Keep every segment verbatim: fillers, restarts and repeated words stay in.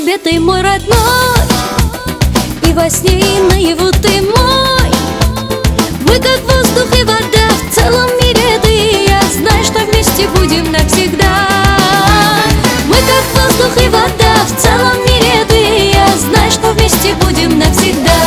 тебе, ты мой родной, и во сне, и наяву ты мой. Мы как воздух и вода, в целом мире ты и я. Знай, что вместе будем навсегда. Мы как воздух и вода, в целом мире ты и я. Знай, что вместе будем навсегда.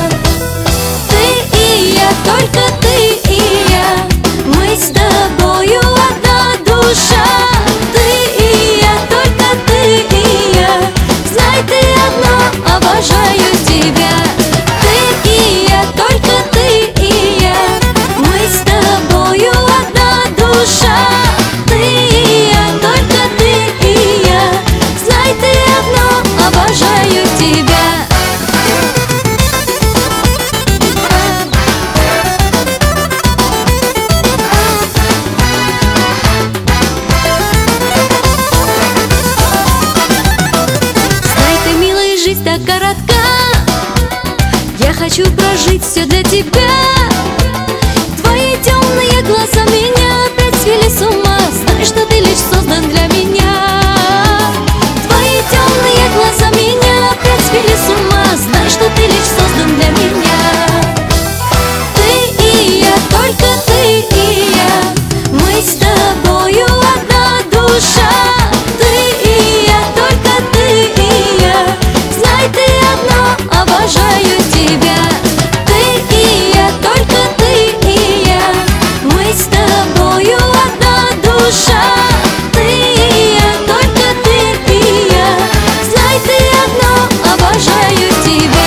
Ты и я, только ты и я. Мы с тобою одна душа. Ты и я, только ты и я. Знай, ты одна, обожаю тебя. Ты и я, только ты и я. Мы с тобою одна душа. Ты и я, только ты и я. Знай, ты одна, обожаю тебя. Жизнь так коротка, я хочу прожить все для тебя. Твои темные глаза меня опять свели с ума. Знай, что ты лишь создан для меня. Твои темные глаза меня опять свели с ума. Знай, что ты лишь создан для меня. Ты и я, только ты и я. Мы с тобою одна душа. Ты и я, только ты и я. Знай, ты одна, обожаю тебя. Ты и я, только ты и я. Мы с тобою одна душа. Ты и я, только ты и я. Знай, ты одна, обожаю тебя.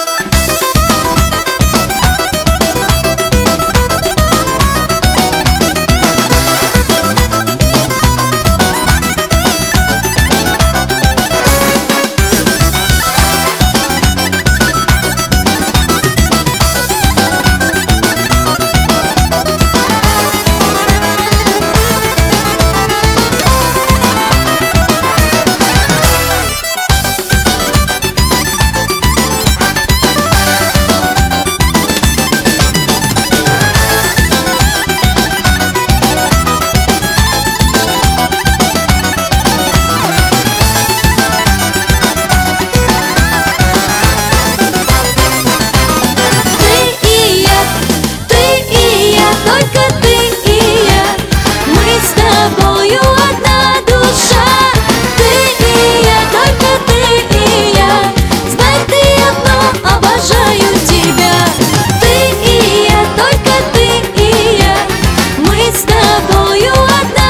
Только ты и я, мы с тобою одна душа. Ты и я, только ты и я. Знай, ты одно, обожаю тебя. Ты и я, только ты и я. Мы с тобою одна